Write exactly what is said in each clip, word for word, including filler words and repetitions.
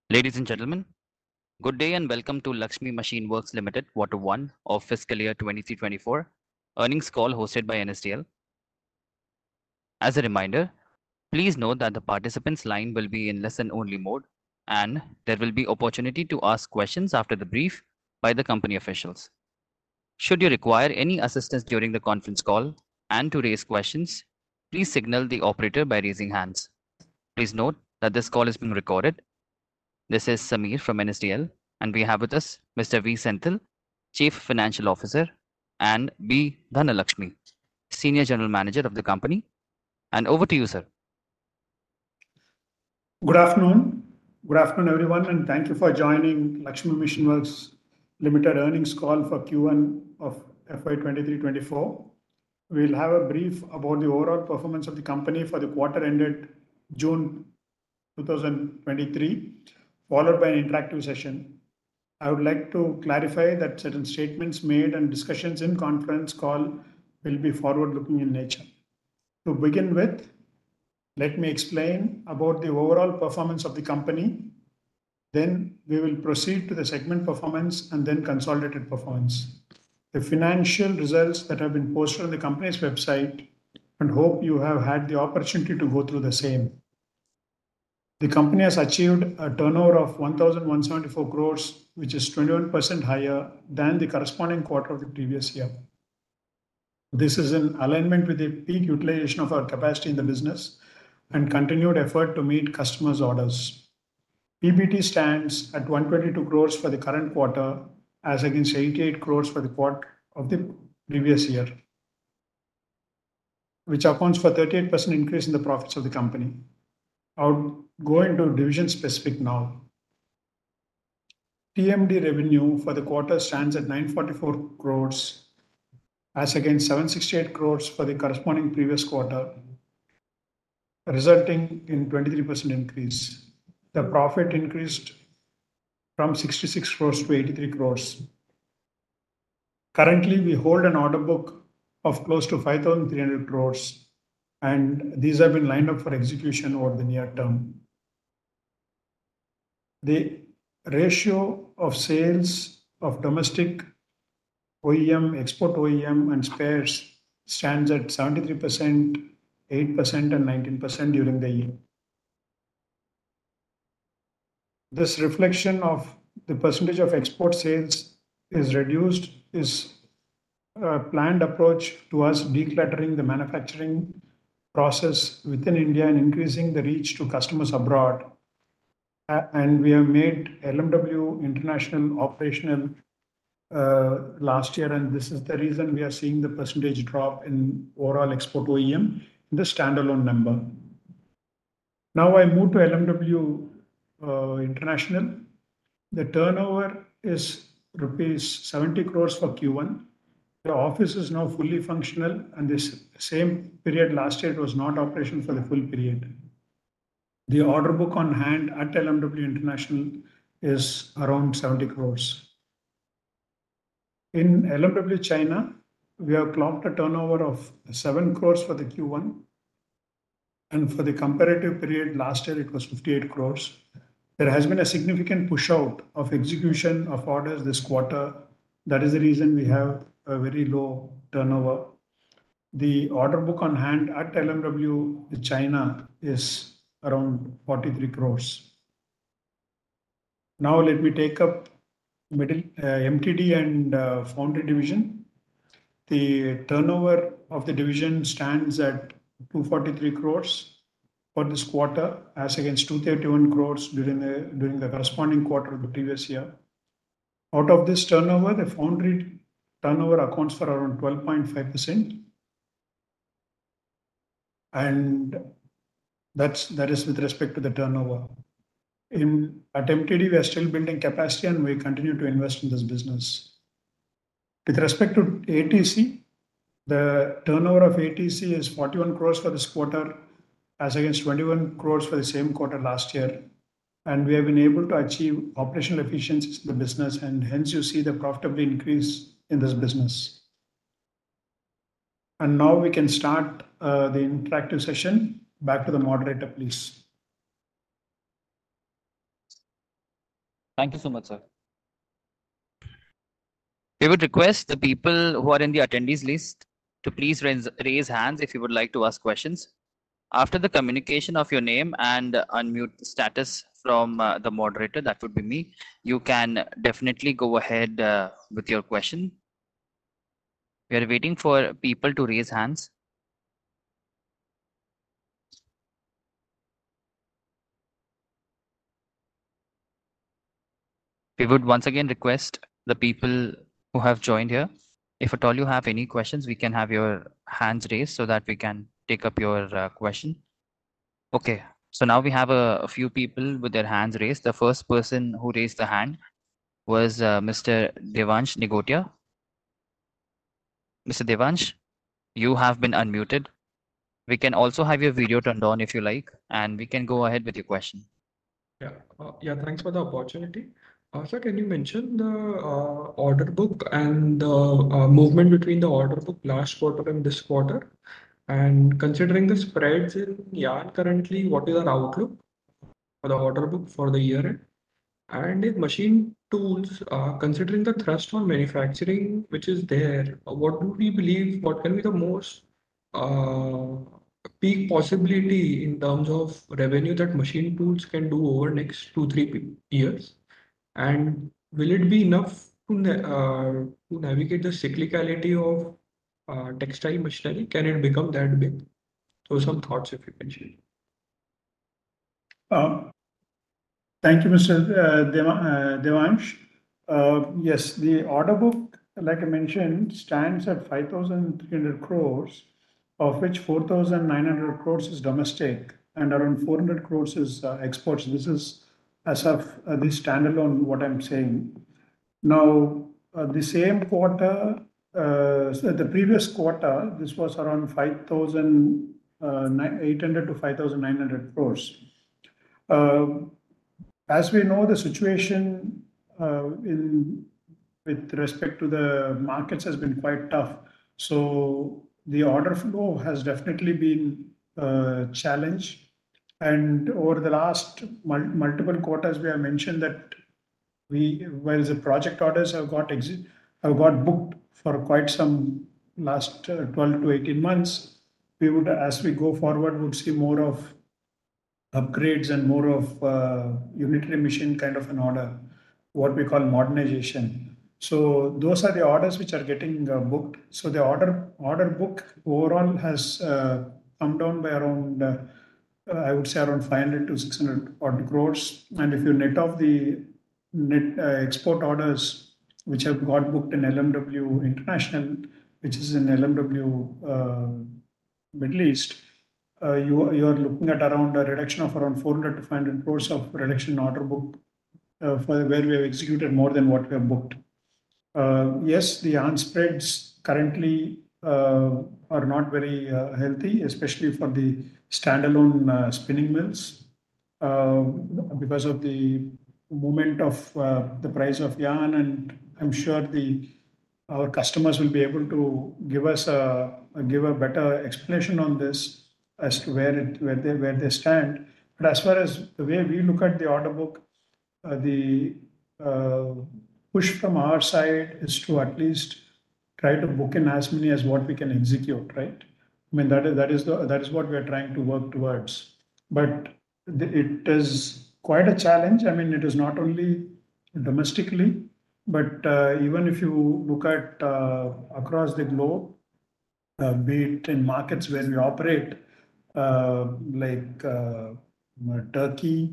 Ladies and gentlemen, good day and welcome to Lakshmi Machine Works Limited Quarter one of Fiscal Year twenty-three twenty-four earnings call hosted by N S D L. As a reminder, please note that the participants' line will be in listen-only mode and there will be opportunity to ask questions after the brief by the company officials. Should you require any assistance during the conference call and to raise questions, please signal the operator by raising hands. Please note that this call is being recorded. This is Samir from N S D L, and we have with us Mister V. Senthil, Chief Financial Officer, and B. Dhanalakshmi, Senior General Manager of the company. And over to you, sir. Good afternoon. Good afternoon, everyone, and thank you for joining Lakshmi Machine Works Limited earnings call for Q one of F Y twenty-three twenty-four. We'll have a brief about the overall performance of the company for the quarter ended June twenty twenty-three, followed by an interactive session. I would like to clarify that certain statements made and discussions in conference call will be forward-looking in nature. To begin with, let me explain about the overall performance of the company. Then we will proceed to the segment performance and then consolidated performance. The financial results that have been posted on the company's website, and hope you have had the opportunity to go through the same. The company has achieved a turnover of one thousand one hundred seventy-four crores, which is twenty-one percent higher than the corresponding quarter of the previous year. This is in alignment with the peak utilization of our capacity in the business and continued effort to meet customers' orders. P B T stands at one hundred twenty-two crores for the current quarter, as against eighty-eight crores for the quarter of the previous year, which accounts for thirty-eight percent increase in the profits of the company. I would go into division specific now. T M D revenue for the quarter stands at nine hundred forty-four crores, as against seven hundred sixty-eight crores for the corresponding previous quarter, resulting in twenty-three percent increase. The profit increased from sixty-six crores to eighty-three crores. Currently, we hold an order book of close to five thousand three hundred crores, and these have been lined up for execution over the near term. The ratio of sales of domestic O E M, export O E M, and spares stands at seventy-three percent, eight percent, and nineteen percent during the year. This reflection of the percentage of export sales is reduced is a planned approach to us decluttering the manufacturing process within India and increasing the reach to customers abroad. Uh, and we have made L M W International operational uh, last year, and this is the reason we are seeing the percentage drop in overall export O E M in the standalone number. Now I move to L M W uh, International. The turnover is rupees seventy crores for Q one. The office is now fully functional, and this same period last year it was not operational for the full period. The order book on hand at L M W International is around seventy crores. In L M W China, we have clocked a turnover of seven crores for the Q one. And for the comparative period last year, it was fifty-eight crores. There has been a significant push out of execution of orders this quarter. That is the reason we have a very low turnover. The order book on hand at L M W China is around forty-three crores. Now let me take up middle uh, M T D and uh, Foundry division. The turnover of the division stands at two hundred forty-three crores for this quarter, as against two hundred thirty-one crores during the during the corresponding quarter of the previous year. Out of this turnover, the Foundry turnover accounts for around twelve point five percent, and that's that is with respect to the turnover. In at M T D, we are still building capacity, and we continue to invest in this business. With respect to A T C, the turnover of A T C is forty-one crores for this quarter, as against twenty-one crores for the same quarter last year. And we have been able to achieve operational efficiencies in the business, and hence you see the profitability increase in this business. And now we can start uh, the interactive session. Back to the moderator, please. Thank you so much, sir. We would request the people who are in the attendees list to please raise, raise hands if you would like to ask questions. After the communication of your name and unmute status from uh, the moderator, that would be me, you can definitely go ahead uh, with your question. We are waiting for people to raise hands. We would once again request the people who have joined here, if at all you have any questions, we can have your hands raised so that we can take up your uh, question. Okay, so now we have a, a few people with their hands raised. The first person who raised the hand was uh, Mister Devansh Nigotia. Mister Devansh, you have been unmuted. We can also have your video turned on if you like, and we can go ahead with your question. Yeah, uh, yeah, thanks for the opportunity. Uh, sir, can you mention the uh, order book and the uh, movement between the order book last quarter and this quarter? And considering the spreads in yarn currently, what is our outlook for the order book for the year end? And in machine tools, uh, considering the thrust on manufacturing which is there, uh, what do we believe, what can be the most uh, peak possibility in terms of revenue that machine tools can do over next two, three pe- years? And will it be enough to, na- uh, to navigate the cyclicality of uh, textile machinery? Can it become that big? So some thoughts if you can share. Uh, Thank you, Mister uh, Deva- uh, Devansh. Uh, Yes, the order book, like I mentioned, stands at five thousand three hundred crores, of which four thousand nine hundred crores is domestic and around four hundred crores is uh, exports. This is as of uh, this standalone, what I'm saying. Now, uh, the same quarter, uh, so the previous quarter, this was around five thousand eight hundred to five thousand nine hundred crores. Uh, as we know, the situation uh, in with respect to the markets has been quite tough. So the order flow has definitely been a challenge. And over the last mul- multiple quarters, we have mentioned that we, while the project orders have got exi- have got booked for quite some last uh, twelve to eighteen months, we would, as we go forward, would see more of upgrades and more of uh, unitary machine kind of an order, what we call modernization. So those are the orders which are getting uh, booked. So the order order book overall has uh, come down by around, uh, uh, I would say around five hundred to six hundred odd crores. And if you net off the net uh, export orders which have got booked in L M W International, which is in L M W uh, Middle East, uh, you you are looking at around a reduction of around four hundred to five hundred crores of reduction in order book uh, for where we have executed more than what we have booked. Uh, yes, the yarn spreads currently uh, are not very uh, healthy, especially for the standalone uh, spinning mills, uh, because of the movement of uh, the price of yarn, and I'm sure the our customers will be able to give us a give a better explanation on this as to where it where they where they stand. But as far as the way we look at the order book, uh, the uh, push from our side is to at least try to book in as many as what we can execute, right? I mean, that is that is the that is what we are trying to work towards. But the, it is quite a challenge. I mean, it is not only domestically, but uh, even if you look at uh, across the globe, uh, be it in markets where we operate, uh, like uh, Turkey,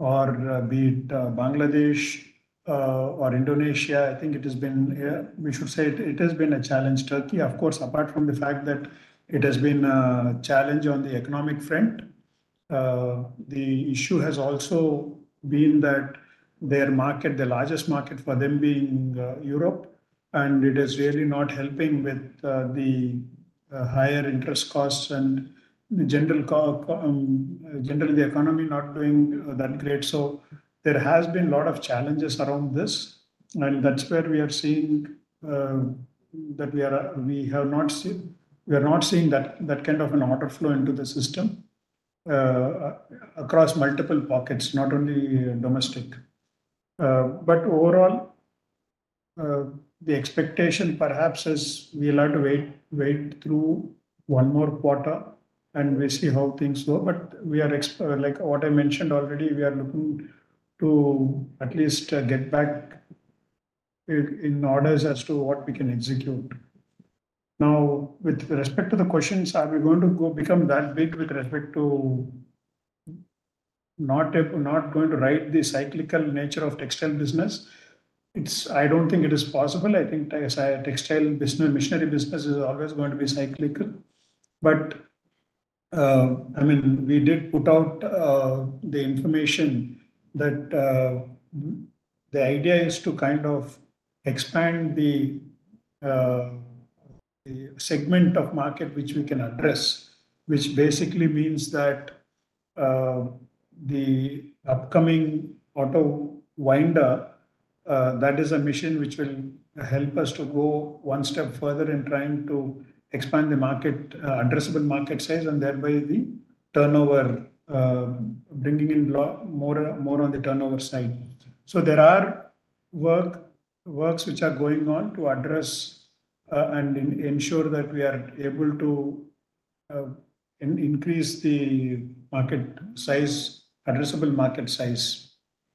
or uh, be it uh, Bangladesh uh, or Indonesia, I think it has been, uh, we should say it, it has been a challenge. Turkey, of course, apart from the fact that it has been a challenge on the economic front, uh, the issue has also been that their market, the largest market for them being uh, Europe, and it is really not helping with uh, the uh, higher interest costs and the general co- co- um, generally the economy not doing uh, that great. So there has been a lot of challenges around this, and that's where we are seeing uh, that we are we have not seen we are not seeing that that kind of an order flow into the system uh, across multiple pockets, not only domestic. Uh, but overall, uh, the expectation perhaps is we'll have to wait, wait through one more quarter and we see how things go. But we are, exp- like what I mentioned already, we are looking to at least uh, get back in in orders as to what we can execute. Now, with respect to the questions, are we going to go become that big with respect to not, able- not going to ride the cyclical nature of textile business? It's, I don't think it is possible. I think te- textile business, machinery business is always going to be cyclical. But uh, I mean, we did put out uh, the information that uh, the idea is to kind of expand the, uh, the segment of market which we can address, which basically means that uh, the upcoming auto winder, uh, that is a mission which will help us to go one step further in trying to expand the market, uh, addressable market size, and thereby the turnover, uh, bringing in lo- more, more on the turnover side. So there are work works which are going on to address uh, and in, ensure that we are able to uh, in, increase the market size, addressable market size.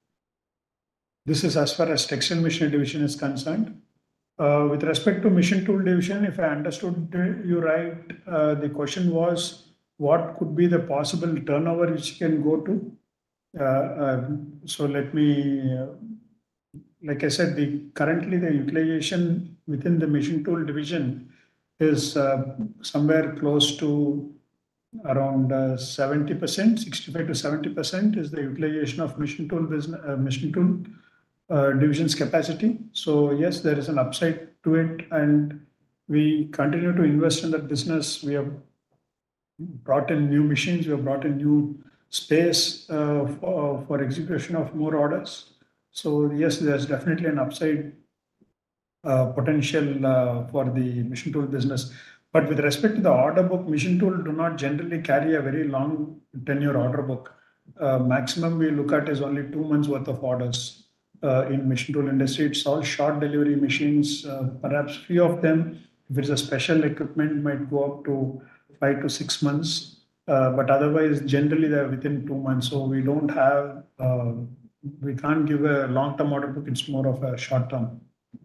This is as far as textile machinery division is concerned. Uh, with respect to machine tool division, if I understood you right, uh, the question was what could be the possible turnover which can go to? Uh, uh, so let me, uh, like I said, the currently the utilization within the machine tool division is uh, somewhere close to around uh, seventy percent, sixty-five to seventy percent is the utilization of machine tool business, uh, machine tool uh, division's capacity. So yes, there is an upside to it, and we continue to invest in that business. We have brought in new machines, we have brought in new space uh, for, for execution of more orders. So yes, there's definitely an upside uh, potential uh, for the machine tool business. But with respect to the order book, machine tool do not generally carry a very long tenure order book. Uh, maximum we look at is only two months worth of orders uh, in machine tool industry. It's all short delivery machines. Uh, perhaps few of them, if it's a special equipment, might go up to five to six months. Uh, but otherwise, generally they're within two months. So we don't have, uh, we can't give a long-term order book. It's more of a short-term.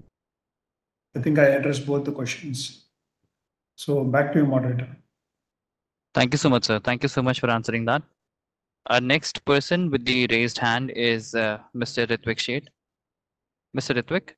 I think I addressed both the questions. So back to you, moderator. Thank you so much, sir. Thank you so much for answering that. Our next person with the raised hand is uh, Mister Ritwik Sheth. Mister Ritwik,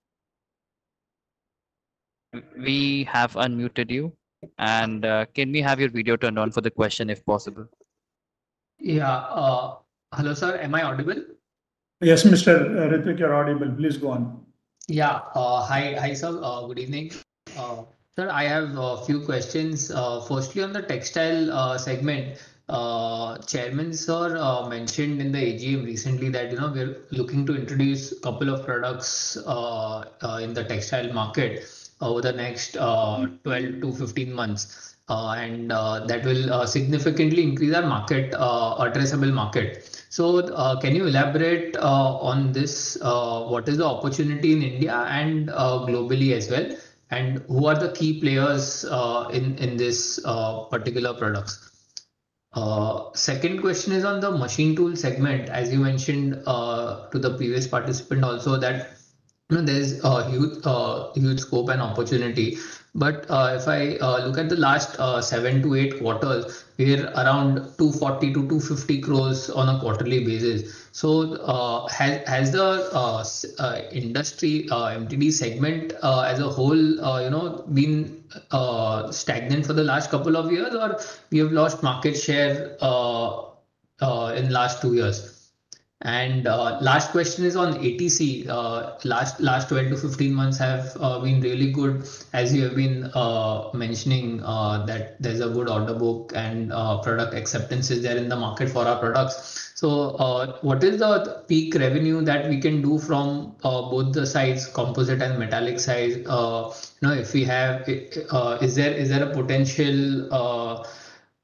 we have unmuted you, and uh, can we have your video turned on for the question if possible? Yeah. Uh, hello, sir. Am I audible? Yes, Mister Ritwik, you're audible. Please go on. Yeah. Uh, hi, hi, sir. Uh, good evening. Uh, sir, I have a few questions. Uh, firstly, on the textile uh, segment, uh, Chairman Sir uh, mentioned in the A G M recently that you know we're looking to introduce a couple of products uh, uh, in the textile market over the next uh, twelve to fifteen months. Uh, and uh, that will uh, significantly increase our market, uh, addressable market. So, uh, can you elaborate uh, on this? Uh, what is the opportunity in India and uh, globally as well? And who are the key players uh, in in this uh, particular products? Uh, second question is on the machine tool segment. As you mentioned uh, to the previous participant also that you know, there's a huge, uh, huge scope and opportunity. But uh, if I uh, look at the last uh, seven to eight quarters, we're around two forty to two fifty crores on a quarterly basis. So uh, has, has the uh, uh, industry uh, M T D segment uh, as a whole, uh, you know, been uh, stagnant for the last couple of years, or we have lost market share uh, uh, in last two years? And uh, last question is on A T C. Uh, last last twelve to fifteen months have uh, been really good, as you have been uh, mentioning uh, that there's a good order book and uh, product acceptance is there in the market for our products. So, uh, what is the peak revenue that we can do from uh, both the sides, composite and metallic side? Uh, you know, if we have, uh, is there is there a potential? Uh,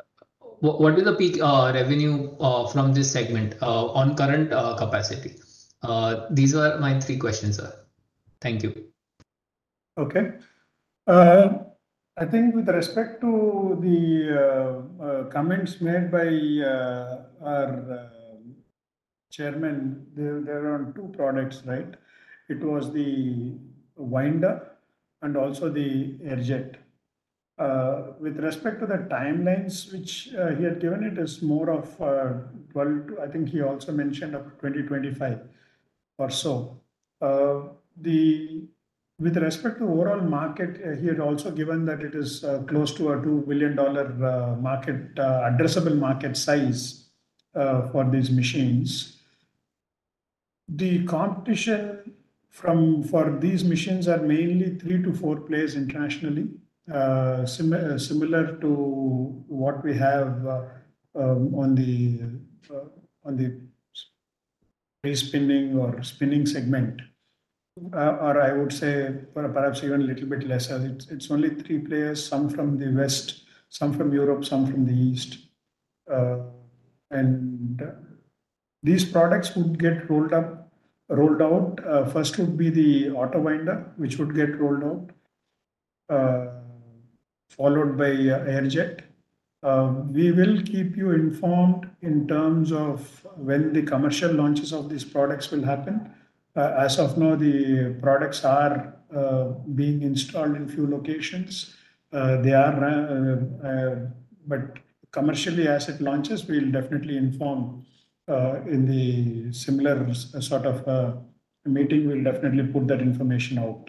what, what is the peak uh, revenue uh, from this segment uh, on current uh, capacity? Uh, these were my three questions, sir. Thank you. Okay. Uh, I think with respect to the uh, uh, comments made by uh, our uh, chairman, there, there are two products, right? It was the winder and also the airjet. Uh, with respect to the timelines which uh, he had given, it is more of uh, twelve to, I think he also mentioned of twenty twenty-five or so. Uh, the with respect to overall market, uh, he had also given that it is uh, close to a two billion dollar uh, market uh, addressable market size uh, for these machines. The competition from for these machines are mainly three to four players internationally, uh, sim- uh, similar to what we have uh, um, on the uh, on the spinning or spinning segment, uh, or I would say perhaps even a little bit lesser. It's, it's only three players, some from the West, some from Europe, some from the East. Uh, and these products would get rolled up, rolled out. Uh, first would be the auto winder, which would get rolled out, uh, followed by uh, airjet. Uh, we will keep you informed in terms of when the commercial launches of these products will happen. Uh, as of now, the products are uh, being installed in few locations. Uh, they are, uh, uh, but commercially, as it launches, we'll definitely inform uh, in the similar sort of uh, meeting. We'll definitely put that information out.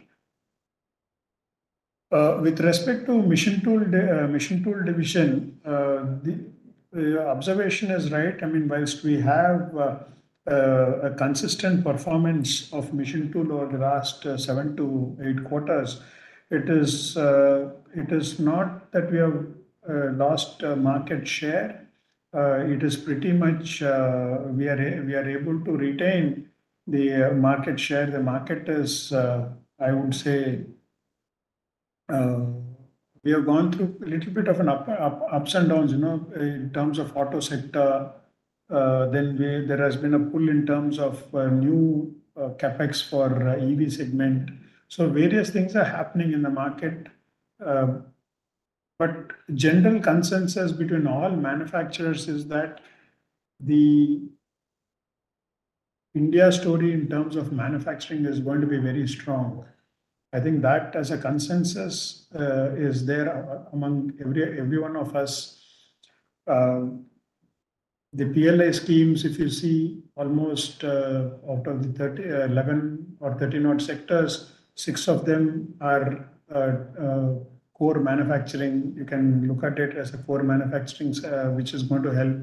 Uh, with respect to machine tool, uh, machine tool division, uh, the uh, observation is right. I mean, whilst we have uh, uh, a consistent performance of machine tool over the last uh, seven to eight quarters, it is uh, it is not that we have uh, lost uh, market share. Uh, it is pretty much uh, we are we are able to retain the uh, market share. The market is, uh, I would say, uh, we have gone through a little bit of an up, up, ups and downs, you know, in terms of auto sector. Uh, then we, there has been a pull in terms of uh, new uh, capex for uh, E V segment. So various things are happening in the market. Uh, but general consensus between all manufacturers is that the India story in terms of manufacturing is going to be very strong. I think that as a consensus uh, is there among every every one of us. Uh, the P L I schemes, if you see, almost uh, out of the thirty, uh, eleven or thirteen odd sectors, six of them are uh, uh, core manufacturing. You can look at it as a core manufacturing, uh, which is going to help.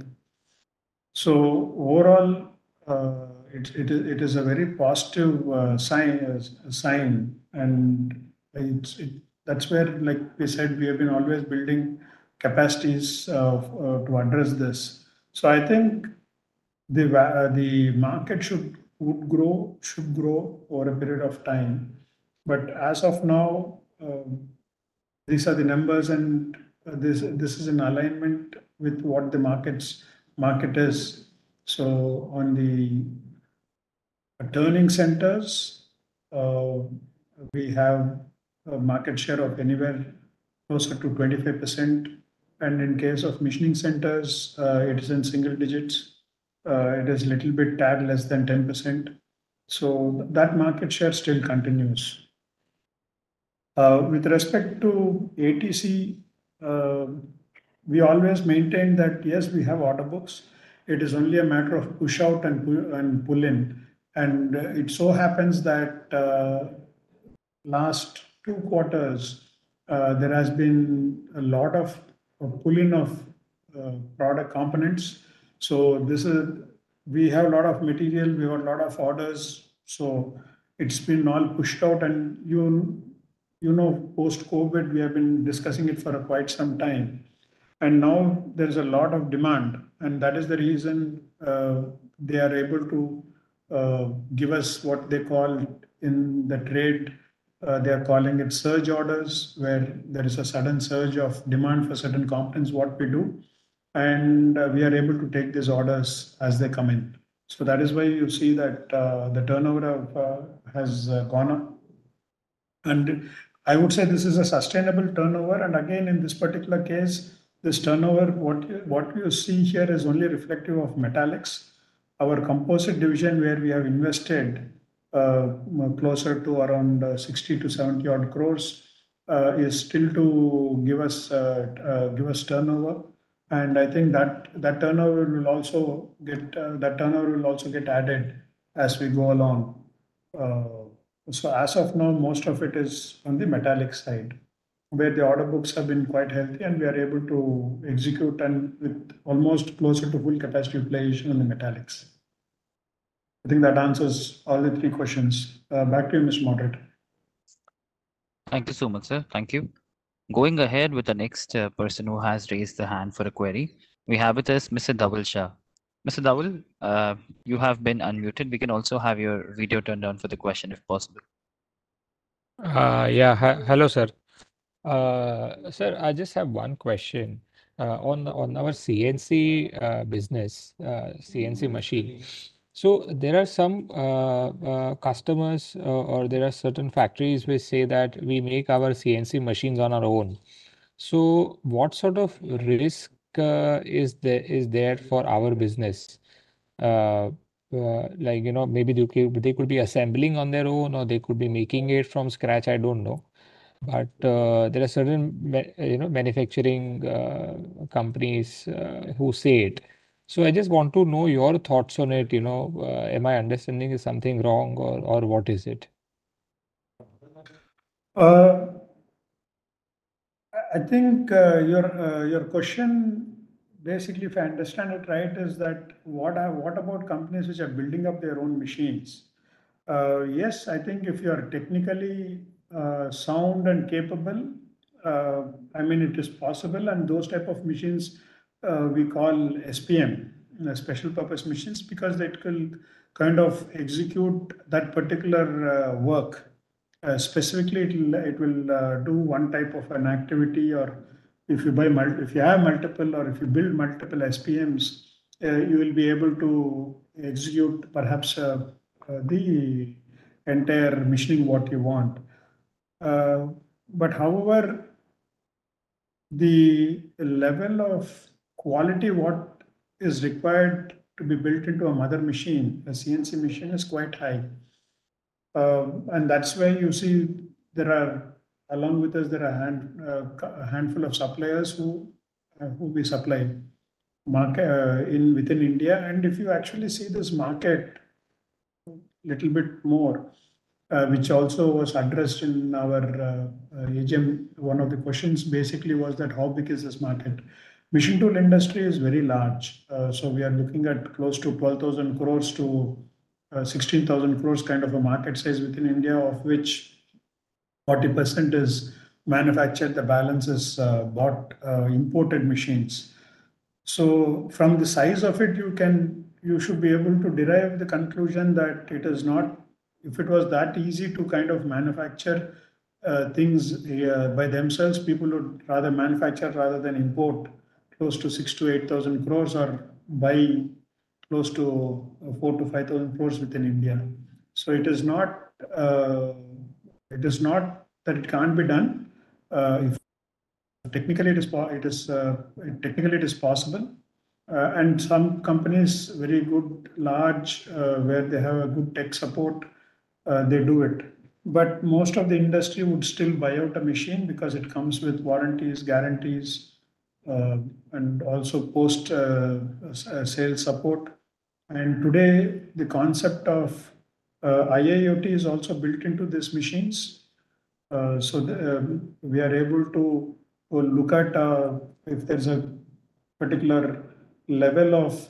So overall, uh, it, it, is, it is a very positive uh, sign, uh, sign, and it's, it, that's where, like we said, we have been always building capacities uh, uh, to address this. So I think the uh, the market should would grow should grow over a period of time, but as of now, um, these are the numbers, and uh, this this is in alignment with what the markets market is. So on the turning centers, uh, we have a market share of anywhere closer to twenty-five percent. And in case of machining centers, uh, it is in single digits. Uh, it is a little bit tad less than ten percent. So that market share still continues. Uh, with respect to A T C, uh, we always maintain that yes, we have order books. It is only a matter of push out and pull, and pull in. And uh, it so happens that uh, last two quarters, uh, there has been a lot of uh, pull in of uh, product components. So this is, we have a lot of material, we have a lot of orders. So it's been all pushed out, and you you know, post COVID, we have been discussing it for quite some time. And now there's a lot of demand. And that is the reason uh, they are able to uh, give us what they call in the trade, uh, they are calling it surge orders, where there is a sudden surge of demand for certain components, what we do. And uh, we are able to take these orders as they come in. So that is why you see that uh, the turnover of, uh, has uh, gone up. And I would say this is a sustainable turnover. And again, in this particular case, this turnover, what you, what you see here is only reflective of metallics. Our composite division, where we have invested uh, closer to around uh, sixty to seventy odd crores, uh, is still to give us uh, uh, give us turnover. And I think that that turnover will also get uh, that turnover will also get added as we go along. Uh, so as of now, most of it is on the metallic side, where the order books have been quite healthy and we are able to execute and with almost closer to full capacity utilization on the metallics. I think that answers all the three questions. Uh, back to you, Mister Moderator. Thank you so much, sir. Thank you. Going ahead with the next uh, person who has raised the hand for a query, we have with us Mister Dhaval Shah. Mister Dhaval, uh, you have been unmuted. We can also have your video turned on for the question if possible. Uh, yeah, hi, hello, sir. Uh, sir, I just have one question uh, on on our C N C uh, business, uh, C N C machine. So there are some uh, uh, customers uh, or there are certain factories which say that we make our C N C machines on our own. So what sort of risk uh, is there is there for our business? Uh, uh, like, you know, maybe they could, they could be assembling on their own or they could be making it from scratch. I don't know. But uh, there are certain, ma- you know, manufacturing uh, companies uh, who say it. So I just want to know your thoughts on it. You know, uh, am I understanding is something wrong or or what is it? Uh, I think uh, your uh, your question, basically, if I understand it right, is that what are, what about companies which are building up their own machines? Uh, yes, I think if you are technically uh, sound and capable, uh, I mean, it is possible, and those type of machines uh, we call S P M, uh, special purpose machines, because it will kind of execute that particular uh, work. Uh, specifically, it will, it will uh, do one type of an activity, or if you buy mul- if you have multiple, or if you build multiple S P Ms, uh, you will be able to execute perhaps uh, uh, the entire machining what you want. Uh, but however, the level of quality what is required to be built into a mother machine, a C N C machine, is quite high. Um, and that's why you see there are, along with us, there are hand, uh, a handful of suppliers who uh, who we supply market uh, in within India. And if you actually see this market little bit more, uh, which also was addressed in our uh, uh, A G M, one of the questions basically was that how big is this market? Machine tool industry is very large. Uh, so we are looking at close to twelve thousand crores to uh, sixteen thousand crores kind of a market size within India, of which forty percent is manufactured, the balance is uh, bought uh, imported machines. So from the size of it, you can you should be able to derive the conclusion that it is not, if it was that easy to kind of manufacture uh, things uh, by themselves, people would rather manufacture rather than import close to six to eight thousand crores, or buy close to four to five thousand crores within India. So it is not uh, it is not that it can't be done. Uh, if technically it is it is uh, technically it is possible, uh, and some companies very good large uh, where they have a good tech support, uh, they do it. But most of the industry would still buy out a machine because it comes with warranties, guarantees, uh, and also post uh, sales support. And today the concept of uh, I I o T is also built into these machines. Uh, so the, um, we are able to uh, look at uh, if there's a particular level of,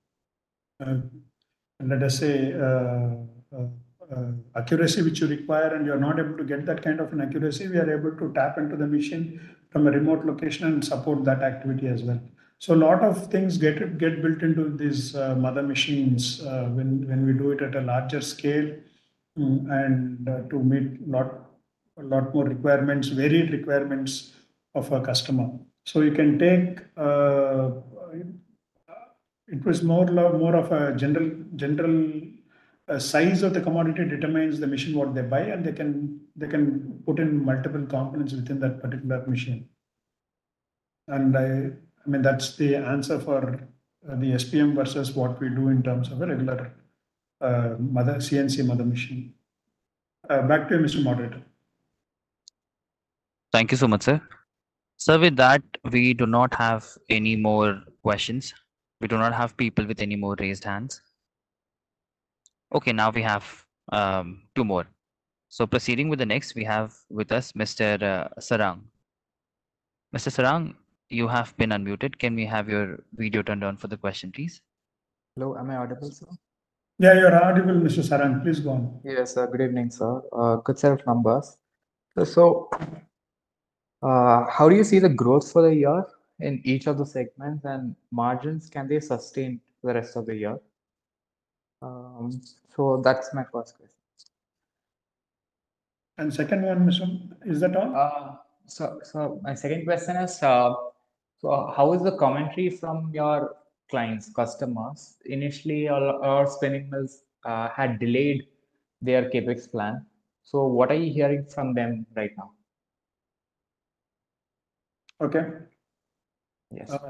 uh, let us say, uh, uh, uh, accuracy which you require, and you're not able to get that kind of an accuracy, we are able to tap into the machine from a remote location and support that activity as well. So a lot of things get get built into these uh, mother machines uh, when when we do it at a larger scale, mm, and uh, to meet lot a lot more requirements, varied requirements of a customer. So you can take uh, it was more more of a general general uh, size of the commodity determines the machine what they buy, and they can they can put in multiple components within that particular machine. And I I mean that's the answer for uh, the S P M versus what we do in terms of a regular uh, mother C N C mother machine. Uh, back to you, Mister Moderator. Thank you so much, sir. So with that, we do not have any more questions. We do not have people with any more raised hands. Okay, now we have um, two more. So proceeding with the next, we have with us Mister Uh, Sarang. Mister Sarang, you have been unmuted. Can we have your video turned on for the question, please? Hello, am I audible, sir? Yeah, you're audible, Mister Sarang. Please go on. Yes, uh, good evening, sir. Uh, good set of numbers. So, so uh, how do you see the growth for the year in each of the segments, and margins, can they sustain for the rest of the year? Um, so that's my first question. And second one, Mister Is that all? Uh, so, so my second question is, uh, so how is the commentary from your clients, customers? Initially, all our spinning mills uh, had delayed their capex plan. So, what are you hearing from them right now? Okay. Yes. Uh,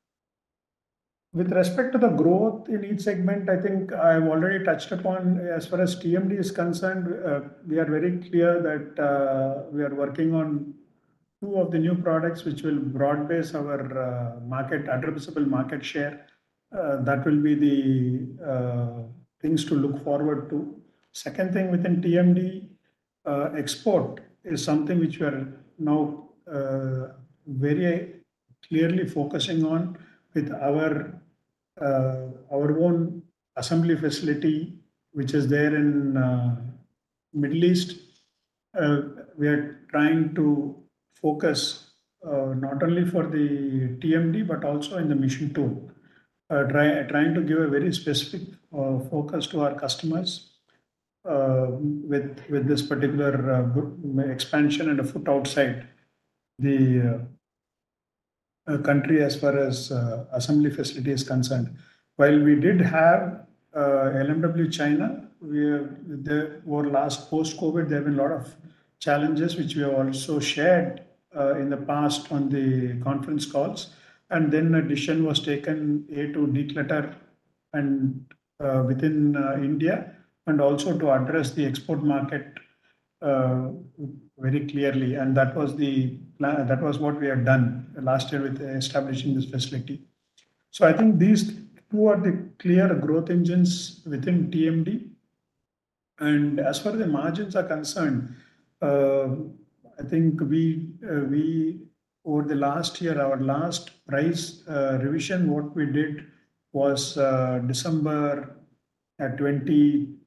with respect to the growth in each segment, I think I've already touched upon. As far as T M D is concerned, uh, we are very clear that uh, we are working on two of the new products which will broad base our uh, market addressable market share. Uh, that will be the uh, things to look forward to. Second thing within T M D, uh, export is something which we are now uh, very clearly focusing on with our uh, our own assembly facility, which is there in uh, Middle East. Uh, we are trying to focus uh, not only for the T M D but also in the machine tool. Uh, try, trying to give a very specific uh, focus to our customers uh, with with this particular uh, expansion and a foot outside the uh, uh, country as far as uh, assembly facility is concerned. While we did have uh, L M W China, we have, the, over last post-COVID, there have been a lot of challenges which we have also shared uh, in the past on the conference calls. And then a decision was taken A to declutter and uh, within uh, India, and also to address the export market uh, very clearly. And that was the that was what we had done last year with establishing this facility. So I think these two are the clear growth engines within T M D. And as far as the margins are concerned, uh, I think we uh, we over the last year, our last price uh, revision, what we did was uh, December twenty-one,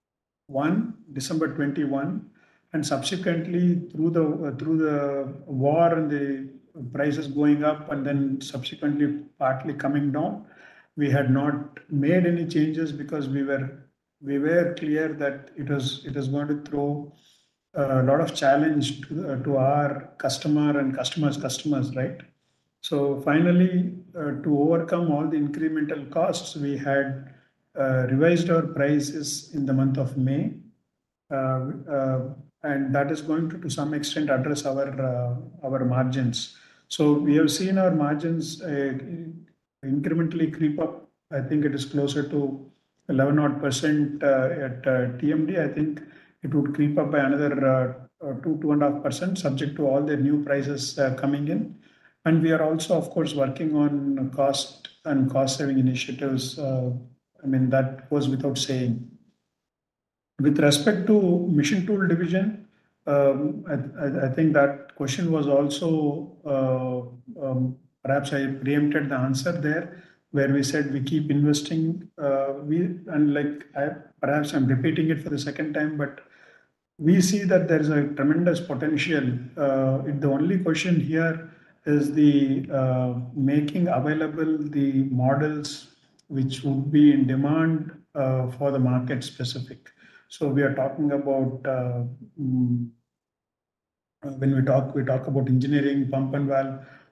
December twenty-one, and subsequently through the uh, through the war and the prices going up, and then subsequently partly coming down, we had not made any changes because we were we were clear that it was it was going to throw a lot of challenge to, uh, to our customer and customers' customers, right? So finally, uh, to overcome all the incremental costs, we had uh, revised our prices in the month of May, uh, uh, and that is going to, to some extent, address our uh, our margins. So we have seen our margins uh, incrementally creep up. I think it is closer to eleven odd percent uh, at uh, T M D. I think it would creep up by another uh, uh, two, two and a half percent, subject to all the new prices uh, coming in. And we are also, of course, working on cost and cost saving initiatives. Uh, I mean, that goes without saying. With respect to machine tool division, um, I, I think that question was also, uh, um, perhaps I preempted the answer there, where we said we keep investing. Uh, we and like I, perhaps I'm repeating it for the second time, but we see that there is a tremendous potential. Uh, it, the only question here is the uh, making available the models which would be in demand uh, for the market specific. So we are talking about uh, mm, when we talk we talk about engineering, pump and valve.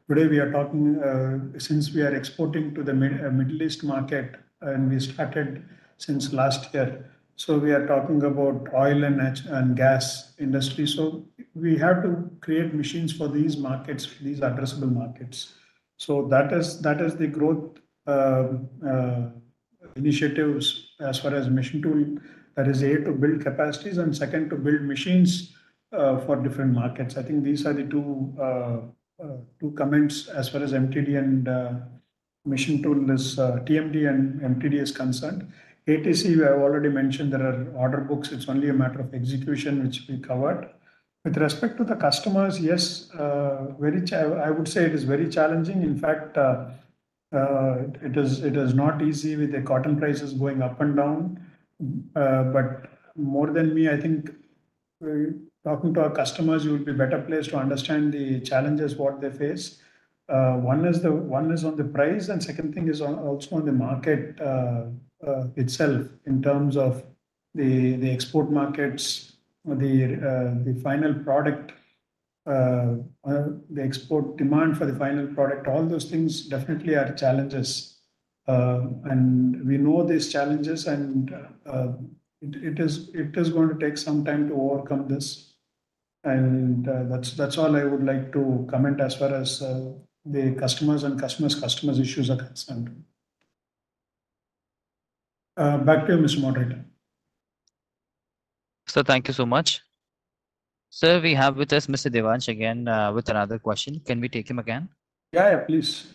today we are talking, uh, since we are exporting to the Mid- uh, Middle East market, and we started since last year. So we are talking about oil and, nat- and gas industry. So we have to create machines for these markets, these addressable markets. So that is that is the growth uh, uh, initiatives as far as machine tool. That is A, to build capacities, and second, to build machines uh, for different markets. I think these are the two uh, uh, two comments as far as M T D and uh, machine tool is uh, T M D and M T D is concerned. A T C, we have already mentioned, there are order books. It's only a matter of execution, which we covered. With respect to the customers, yes, uh, very. I would say it is very challenging. In fact, uh, uh, it is it is not easy with the cotton prices going up and down. Uh, but more than me, I think uh, talking to our customers, you will be better placed to understand the challenges what they face. Uh, one is the one is on the price, and second thing is on, also on the market uh, uh, itself in terms of the the export markets, the uh, the final product, uh, uh, the export demand for the final product. All those things definitely are challenges, uh, and we know these challenges, and uh, it, it is it is going to take some time to overcome this. And uh, that's that's all I would like to comment as far as uh, the customers and customers customers issues are concerned. Uh, back to you, Mister Moderator. So thank you so much. Sir, we have with us Mister Devansh again uh, with another question. Can we take him again? Yeah, yeah, please.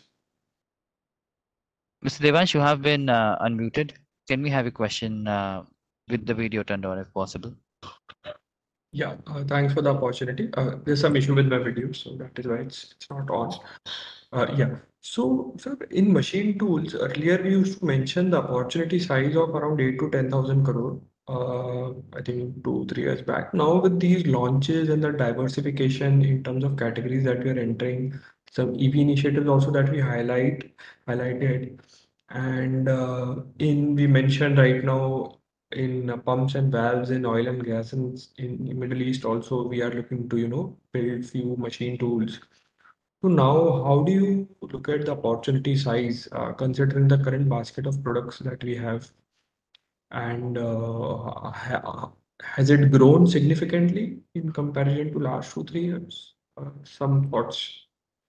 Mister Devansh, you have been uh, unmuted. Can we have a question uh, with the video turned on if possible? Yeah, uh, thanks for the opportunity. Uh, there's some issue with my video, so that is why it's, it's not on. Uh, yeah. So, sir, in machine tools, earlier we used to mention the opportunity size of around eight to ten thousand crore. Uh, I think two, three years back. Now, with these launches and the diversification in terms of categories that we are entering, some E V initiatives also that we highlight highlighted, and uh, in we mentioned right now in uh, pumps and valves in oil and gas and in the Middle East also we are looking to you know build few machine tools. So now, how do you look at the opportunity size, uh, considering the current basket of products that we have? And uh, ha has it grown significantly in comparison to last two, three years? Uh, some thoughts.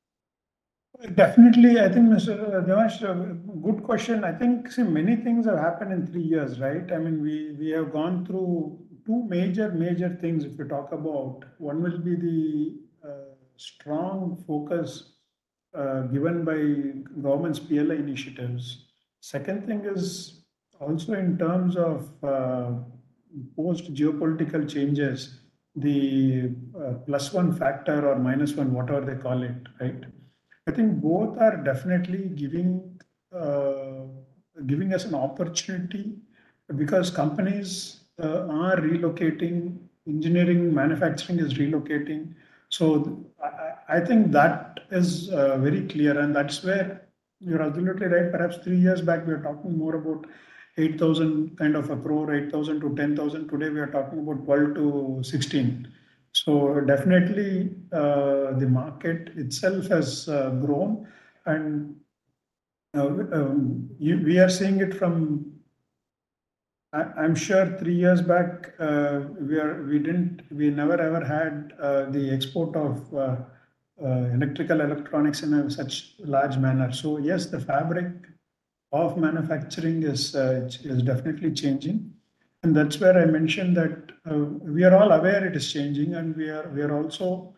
Definitely, I think, Mister Devansh, uh, good question. I think, see, many things have happened in three years, right? I mean, we we have gone through two major, major things. If you talk about, one will be the uh, strong focus uh, given by government's P L I initiatives. Second thing is also in terms of uh, post geopolitical changes, the uh, plus one factor or minus one, whatever they call it, right? I think both are definitely giving uh, giving us an opportunity because companies uh, are relocating, engineering, manufacturing is relocating. So I, I think that is uh, very clear, and that's where you're absolutely right. Perhaps three years back we were talking more about eight thousand kind of a crore, eight thousand to ten thousand. Today we are talking about twelve to sixteen. So definitely, uh, the market itself has uh, grown, and uh, um, you, we are seeing it from. I, I'm sure three years back, uh, we are we didn't we never ever had uh, the export of uh, uh, electrical electronics in a such large manner. So yes, the fabric of manufacturing is uh, is definitely changing. And that's where I mentioned that uh, we are all aware it is changing, and we are we are also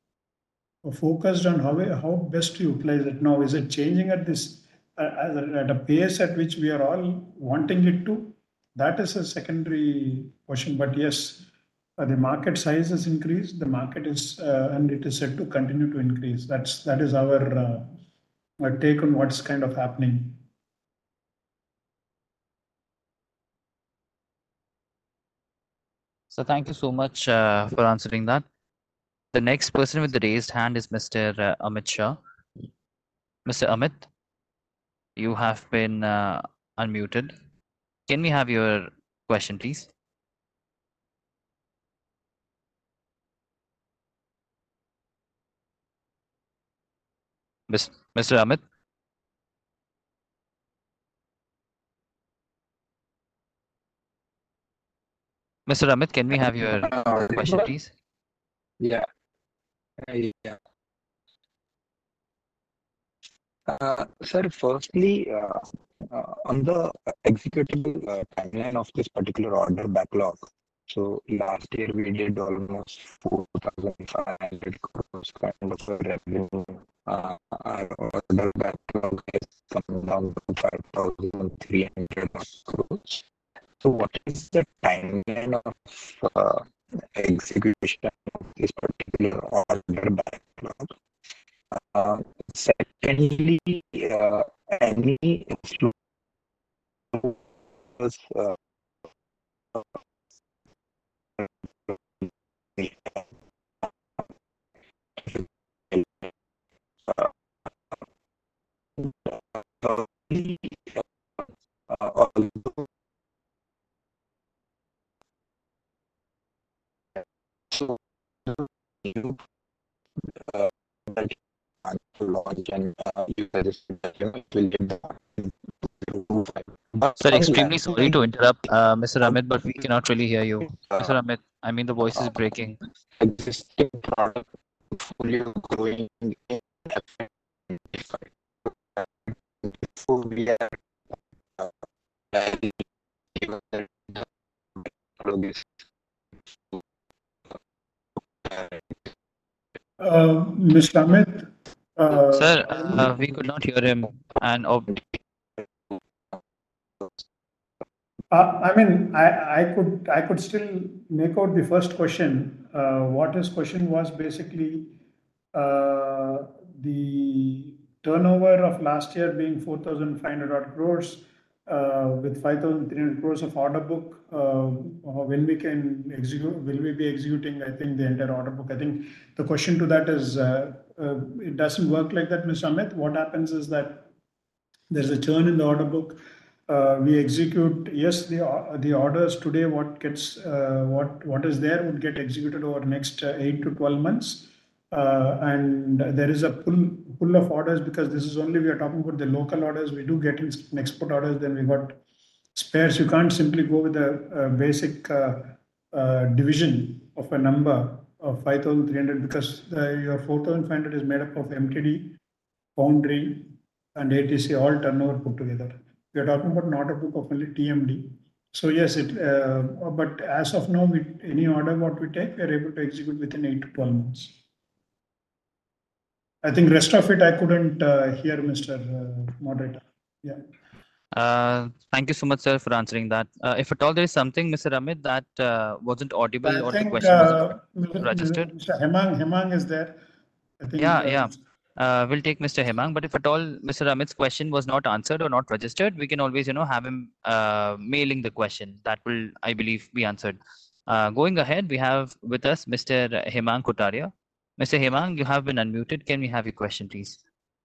focused on how how best to utilize it. Now, is it changing at this uh, at a pace at which we are all wanting it to? That is a secondary question. But yes, uh, the market size has increased. The market is uh, and it is set to continue to increase. That's that is our uh, our take on what's kind of happening. So thank you so much uh, for answering that. The next person with the raised hand is Mister Uh, Amit Shah. Mister Amit, you have been uh, unmuted. Can we have your question, please? Mis- Mister Amit? Mister Amit, can we have your Uh, question, please? Yeah. Uh, yeah. Uh, sir, firstly, uh, uh, on the executable uh, timeline of this particular order backlog. So last year we did almost four thousand five hundred crores kind of a revenue. Uh, our order backlog has come down to five thousand three hundred crores. So what is the timeline of uh, execution of this particular order backlog? Uh, secondly, uh, any influence uh, uh, although so you uh, that you launch and uh, you suggested that you know, it will get the but Sir, on extremely sorry to interrupt, uh, Mister Amit, but we cannot really hear you. uh, Mister Amit, I mean, the voice is breaking. existing product portfolio growing in F Y twenty-five. Before we are uh, given that the backlog is Uh, Mister Amit, uh, Sir, uh, we could not hear him. And oh, Uh, I mean, I, I could I could still make out the first question. Uh, what his question was basically uh, the turnover of last year being four thousand five hundred odd crores uh, with five thousand three hundred crores of order book. Uh, when we can execute, will we be executing? I think the entire order book. I think the question to that is uh, uh, it doesn't work like that, Mister Amit. What happens is that there's a churn in the order book. Uh, we execute, yes, the uh, the orders today, what gets uh, what what is there would get executed over next uh, eight to twelve months, uh, and there is a pull pull of orders because this is only we are talking about the local orders. We do get in export orders, then we got spares. You can't simply go with a, a basic uh, uh, division of a number of five thousand three hundred because the, your four thousand five hundred is made up of M T D, foundry, and A T C all turnover put together. We are talking about an order book of only T M D. So yes, it. Uh, but as of now, we, any order what we take, we are able to execute within eight to twelve months. I think rest of it I couldn't uh, hear, Mister Uh, moderator. Yeah. uh, thank you so much, sir, for answering that. Uh, if at all there is something, Mister Amit, that uh, wasn't audible I or the think question uh, wasn't registered. Mister Hemang Hemang is there. I think. Yeah, uh, yeah. Uh, we'll take Mister Hemang, but if at all Mister Amit's question was not answered or not registered, we can always, you know, have him uh, mailing the question. That will, I believe, be answered. Uh, going ahead, we have with us Mister Hemang Kotaria. Mister Hemang, you have been unmuted. Can we have your question, please?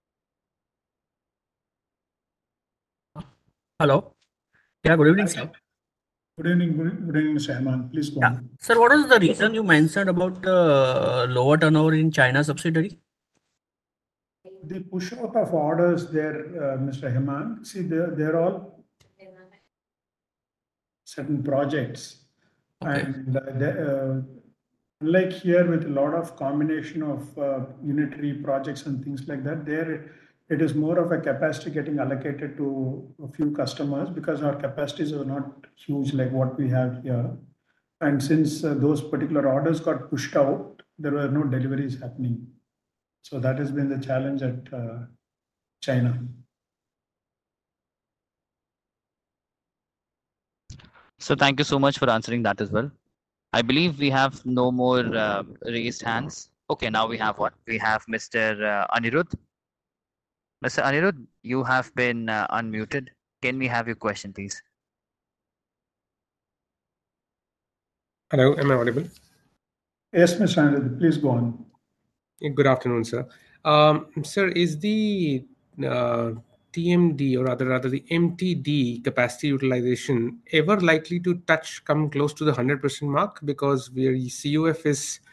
Hello. Yeah, good evening, sir. Good evening, good, good evening, Mister Hemang. Please go Yeah. on. Sir, what was the reason you mentioned about the lower turnover in China subsidiary? The push out of orders there, uh, Mister Hemang, see, they're, they're all certain projects. Okay. And uh, they, uh, unlike here with a lot of combination of uh, unitary projects and things like that, there it is more of a capacity getting allocated to a few customers because our capacities are not huge like what we have here. And since uh, those particular orders got pushed out, there were no deliveries happening. So that has been the challenge at uh, China. So thank you so much for answering that as well. I believe we have no more uh, raised hands. Okay, now we have what? We have Mister Uh, Anirudh. Mister Anirudh, you have been uh, unmuted. Can we have your question, please? Hello, am I audible? Yes, Mister Anirudh, please go on. Good afternoon, sir. Um, sir, is the uh, T M D or rather, rather the M T D capacity utilization ever likely to touch, come close to the one hundred percent mark? Because where C U F is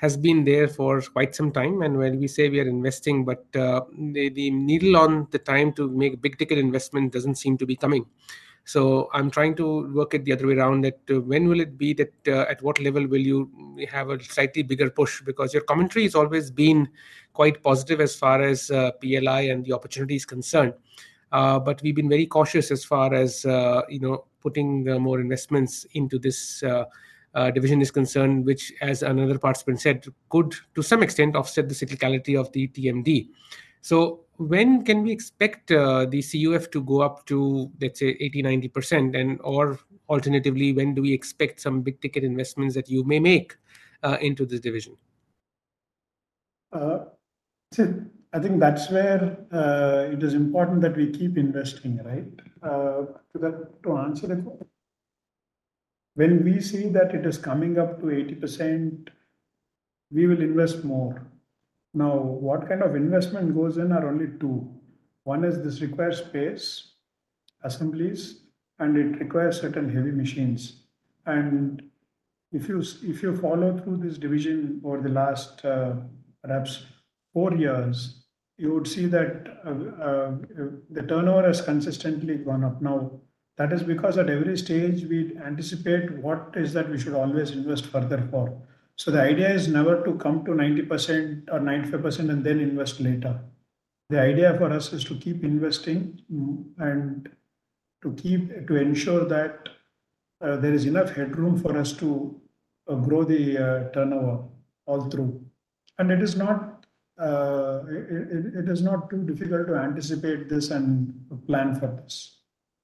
has been there for quite some time. And when we say we are investing, but uh, the, the needle on the time to make big ticket investment doesn't seem to be coming. So I'm trying to work it the other way around, that uh, when will it be that uh, at what level will you have a slightly bigger push? Because your commentary has always been quite positive as far as uh, P L I and the opportunity is concerned. Uh, but we've been very cautious as far as uh, you know putting uh, more investments into this uh, uh, division is concerned, which, as another participant said, could to some extent offset the cyclicality of the T M D. So when can we expect uh, the C U F to go up to, let's say, eighty, ninety percent? And or alternatively, when do we expect some big ticket investments that you may make uh, into this division? Uh, so I think that's where uh, it is important that we keep investing, right? Uh, to, that, to answer it, when we see that it is coming up to eighty percent, we will invest more. Now, what kind of investment goes in are only two. One is this requires space, assemblies, and it requires certain heavy machines. And if you if you follow through this division over the last uh, perhaps four years, you would see that uh, uh, the turnover has consistently gone up. Now, that is because at every stage we anticipate what is that we should always invest further for. So the idea is never to come to ninety percent or ninety-five percent and then invest later. The idea for us is to keep investing and to keep to ensure that uh, there is enough headroom for us to uh, grow the uh, turnover all through. And it is not uh, it, it is not too difficult to anticipate this and plan for this.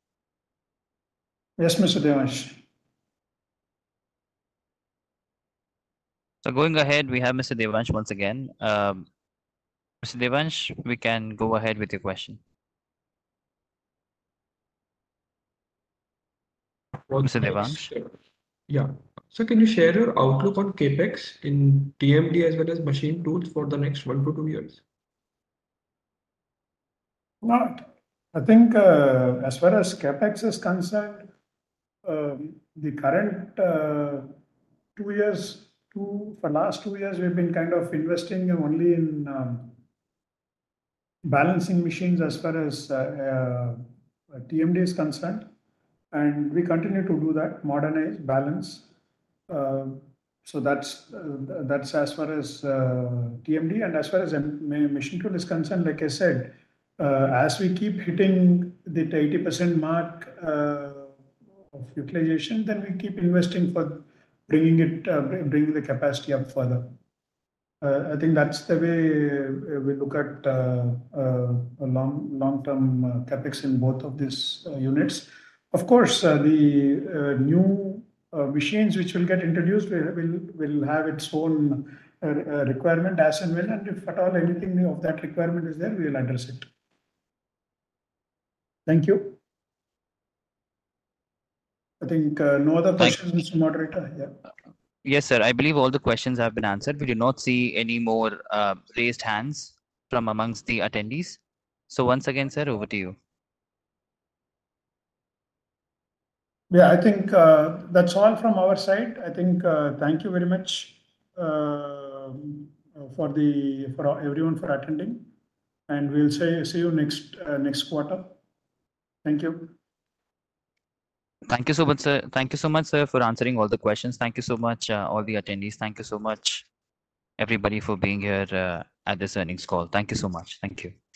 Yes, Mister Devansh. So going ahead, we have Mister Devansh once again. Um, Mister Devansh, we can go ahead with your question. Mister Devansh. Yeah. So can you share your outlook on CapEx in T M D as well as machine tools for the next one to two years? Not. I think uh, as far as CapEx is concerned, um, the current uh, two years, two for last two years, we've been kind of investing only in um, balancing machines as far as uh, uh, T M D is concerned. And we continue to do that, modernize, balance. Uh, so that's uh, that's as far as uh, T M D, and as far as machine tool is concerned, like I said, uh, as we keep hitting the eighty percent mark uh, of utilization, then we keep investing for bringing it, uh, bringing the capacity up further. Uh, I think that's the way we look at uh, uh, a long long term uh, capex in both of these uh, units. Of course, uh, the uh, new uh, machines which will get introduced will, will, will have its own uh, requirement as and when, and if at all anything of that requirement is there, we will address it. Thank you. I think uh, no other questions, Mister Moderator. Yeah. Yes, sir. I believe all the questions have been answered. We do not see any more uh, raised hands from amongst the attendees. So once again, sir, over to you. Yeah, I think uh, that's all from our side. I think uh, thank you very much uh, for the for everyone for attending, and we'll say see you next uh, next quarter. Thank you. Thank you so much, sir. Thank you so much, sir, for answering all the questions. Thank you so much, uh, all the attendees. Thank you so much, everybody, for being here uh, at this earnings call. Thank you so much. Thank you.